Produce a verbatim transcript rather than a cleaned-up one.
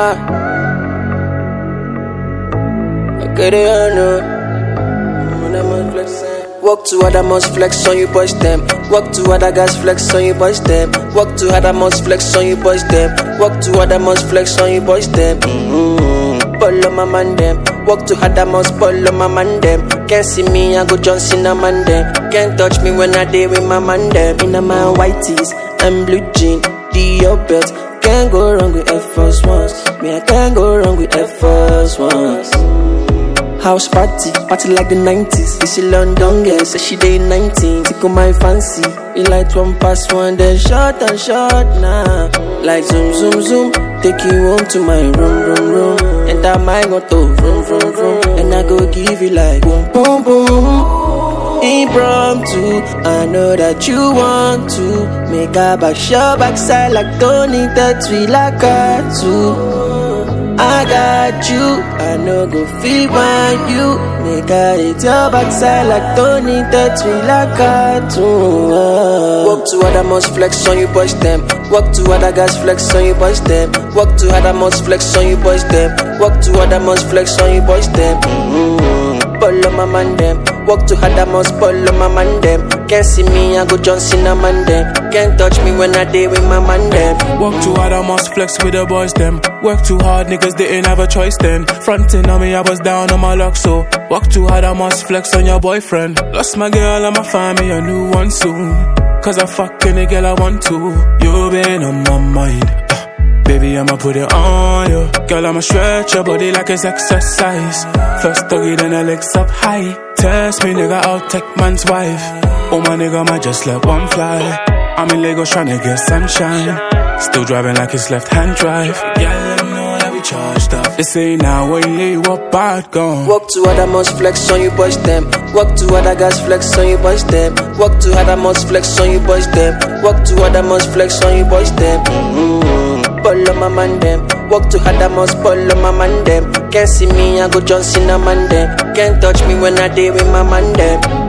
Ah, I get it, I know. When I'm on flexing. Walk to other must flex on you boys them. Walk to other guys flex on you boys them. Walk to other must flex on you boys them. Walk to other must flex on you boys them. Mm-hmm. Pull on my man them. Walk to other must pull on my man them. Can't see me, I go John Cena man them. Can't touch me when I day with my man them. In my white tees and blue jean, the belt. Can't go wrong with Air Force Ones. Me, I can't go wrong with Air Force Ones. House party, party like the nineties. This is London girl, say she day nineteen. Tickle my fancy, it like one pass one, then short and short now. Like zoom, zoom, zoom, take you home to my room, room, room. Enter my moto, vroom, vroom, vroom. And I go give you like boom, boom, boom. Impromptu, I know that you want to make a back shot backside like Tony, that we like her too. I got you, I know go feel by you. Make I hit your backside like Tony, that we like her too. Walk to other must flex on you boys them. Walk to other guys flex on you boys them. Walk to other must flex on you boys them. Walk to other must flex on you boys them. Mm-hmm. Pull on my man them. Walk to other must pull on my man them. Can't see me, I go John Cena man them. Can't touch me when I day with my man them. Walk too hard, I must flex with the boys them. Work too hard, niggas didn't have a choice then. Fronting on me, I was down on my luck, so walk too hard, I must flex on your boyfriend. Lost my girl, I'ma find me a new one soon. Cause I fuck any girl I want to. You been on my mind, uh, baby, I'ma put it on you. Girl, I'ma stretch your body like it's exercise. First doggy, then I legs up high. Test me, nigga, I'll take man's wife. Oh my nigga, might just let one fly. I'm in Lagos tryna get sunshine. Still driving like it's left-hand drive. Yeah, let me know that we charged up. They say now when you up, bad gone. Walk to other must flex on you boys them. Walk to other guys flex on you boys them. Walk to other must flex on you boys them. Walk to other must flex on you boys them. Mm-hmm. Pull on my man them. Walk to other must pull on my man them. Can't see me, I go John Cena man them. Can't touch me when I day with my man them.